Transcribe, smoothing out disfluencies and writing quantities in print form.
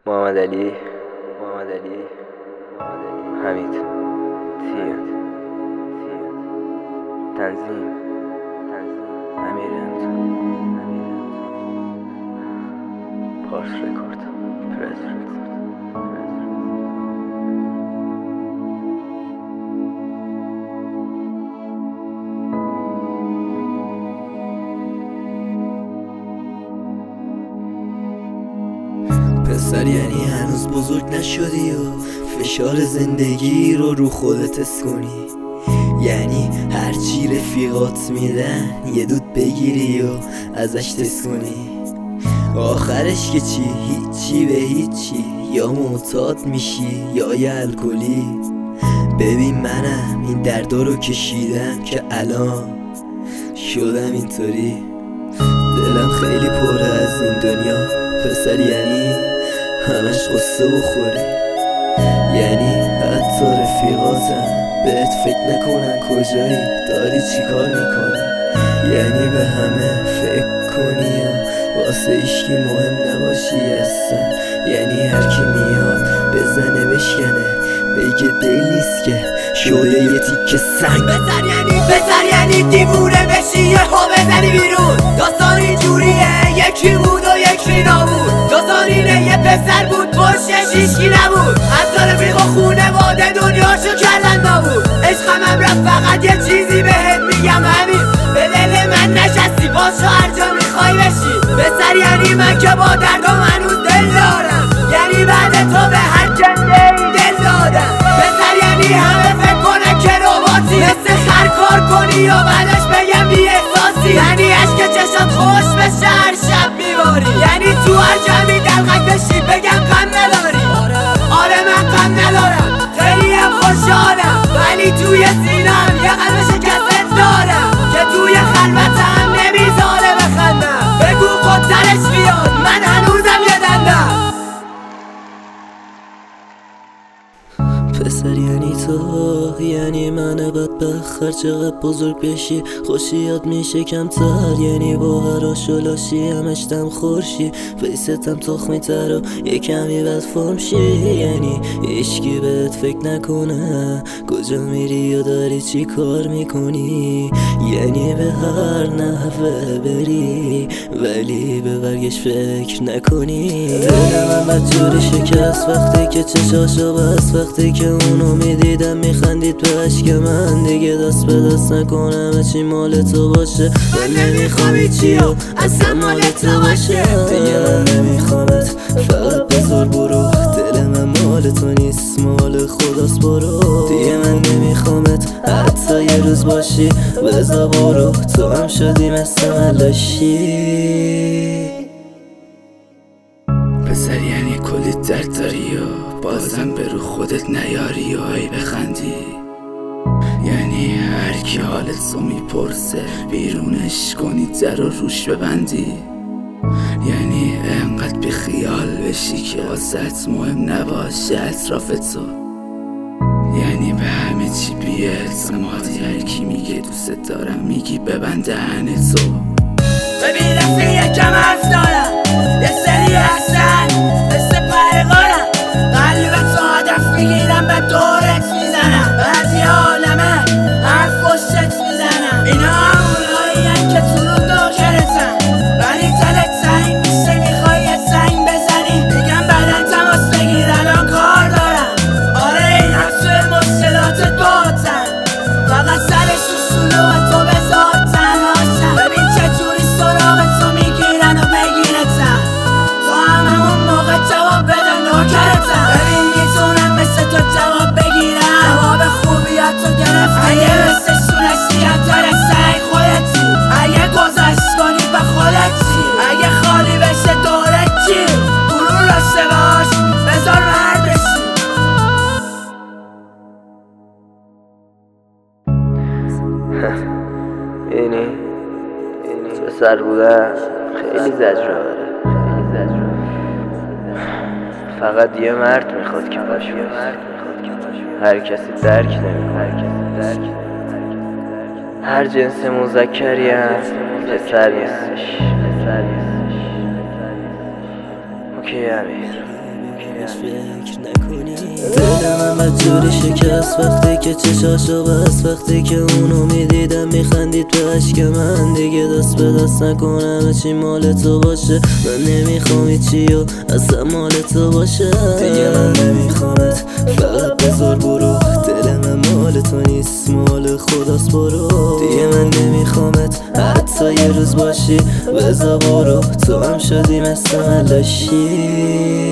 محمد علی حمید تیم تنظیم امیر پارس رکورد پسر یعنی هنوز بزرگ نشدی و فشار زندگی رو خودت حس کنی، یعنی هرچی رفیقات میدن یه دود بگیری و ازش تست کنی. آخرش که چی؟ هیچی به هیچی، یا معتاد میشی یا یه الکلی. ببین منم این دردا رو کشیدم که الان شدم اینطوری. دلم خیلی پره از این دنیا پسر، یعنی همش قصه بخوری، یعنی حتی رفیقاتم بهت فکر نکنن کجایی داری چی کار میکنی، یعنی به همه فکر کنی و واسه ایشکی مهم نباشی اصلا، یعنی هرکی میاد بزنه بشکنه بگه دل نیست که شده یه تیکه سنگ. بزر یعنی دیوونه بشی یه ها بزنی بیرون. داستان اینجوریه یکی بود و یکی نبود. داستان اینه یه پسر بود پشتش هیچکی نبود، حتی رفیق و خونواده دنیاشو کردن نبود. عشقم رفت فقط یه چیزی بهت میگم همین، به دل من نشستی باشو هر جا میخوای بشی. بزر یعنی من که با دردم هنوز دل دارم، یعنی بعد تو به هر جنده دل دادم. بزر یعنی همه فکر کنن که رباطی، مثل خر کار کنی یا بعدش بگم بی احساسی، یعنی عشق چشات خوش بشه هر شب میباری، یعنی تو هر جمعی دلغک بشی بگم غم نداری. آره من غم ندارم خیلی هم خوشحالم، ولی توی سینم یه قلب شکست دارم که توی خلوتم نمیذاره بخندم. بگو خودترش بیاد من هنوزم یه دندم. پسر یعنی تو، یعنی من بدبخت هر چقدر بزرگ بشی خوشی یاد میشه کمتر، یعنی با هر آشولاشی همش دم خورشی، فیستم تخمی تر و یه کمی بد فرم شی، یعنی هیچکی بهت فکر نکنه کجا میری یا داری چی کار میکنی، یعنی به هر نحوه بری ولی به برگش فکر نکنی. دل من بدجوری شکست وقتی که چشاشو بست، وقتی که اونو میدیدم میخندید به عشق من، دیگه دست به دست نکنم چی مال تو باشه. من نمیخوام هیچی و اصلا مال تو باشه، دیگه من نمیخوامت فقط بذار برو. دل من مال تو نیست مال خداست برو، دیگه من نمیخوامت حتی یه روز باشی بذار برو. تو هم شدی مثل من لاشی. پسر یعنی کلی درد داری و بازم به رو خودت نیاری و ای بخندی، یعنی هر کی حالت رو میپرسه بیرونش کنی در و روش ببندی، یعنی انقدر بی خیال بشی که واسه مهم نباشه اطراف تو، یعنی به همه چی بی اعتمادی، هر کی میگه دوست دارم میگی ببند دهن تو. ببین رفیق یکم حرف دارم، یه سری هستن مثل پرقارم، قلب تو هدف میگیرم به دورت میزنم، بعضی عالمه حرف پشتت میزنم، اینا همونهایی که تو رو داخلتن، ولی تلت سنگ میشه میخوای یه سنگ بزنی، میگم بدن تماس بگیر الان کار دارم. آره این هم توی مشکلاتت باتن، فقط سرش رو شلوغ تو بذار تنهاشن. ببین چجوری سراغ تو میگیرن و بگیرتن، تو هم همون موقع جواب بده نوکرتن. ببین میتونم مثل تو جواب بگیرم، جواب خوبیاتو گرفت اگه مثل شونشی کمتر سعی خودتی، اگه گذشت کنی به خودتی، اگه خالی بشه دورت چی گروه داشته باش بذار مرد بشی. اینی پسر بودن خیلی زجره، فقط یه مرد میخواد که پاش بیست، هر کسی درک نمیکنه، هر جنس مذکری هست پسر نیستش. اوکی امیر بهش فکر نکنی. دل من بدجوری شکست وقتی که چشاشو بست، وقتی که اونو میدیدم میخندید به عشق من. دیگه دست به دست نکنم چی مال تو باشه، من نمیخوام هیچی و اصلا مال تو باشه. دیگه من نمیخوامت، فقط بذار برو، دل من مال تو نیست مال خداست برو. دیگه من نمیخوامت حتی یه روز باشی، بذار برو، تو هم شدی مثل من لاشی.